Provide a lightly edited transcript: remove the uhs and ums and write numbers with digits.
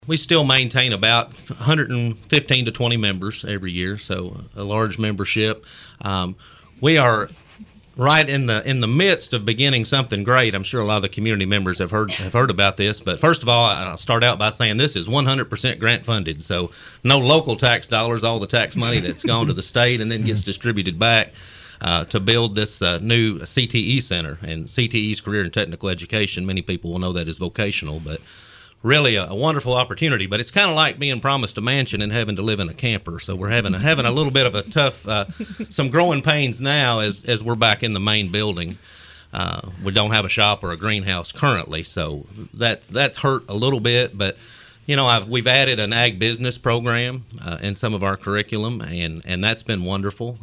We still maintain about 115 to 20 members every year, so a large membership. We are right in the midst of beginning something great. I'm sure a lot of the community members have heard about this. But first of all, I'll start out by saying this is 100% grant funded, so no local tax dollars. All the tax money that's gone to the state and then gets distributed back to build this new CTE center. And CTE is Career and Technical Education. Many people will know that as vocational, but really a wonderful opportunity. But it's kind of like being promised a mansion and having to live in a camper. So we're having a little bit of a tough, some growing pains now as we're back in the main building. We don't have a shop or a greenhouse currently, so that's hurt a little bit. But we've added an ag business program in some of our curriculum, and that's been wonderful.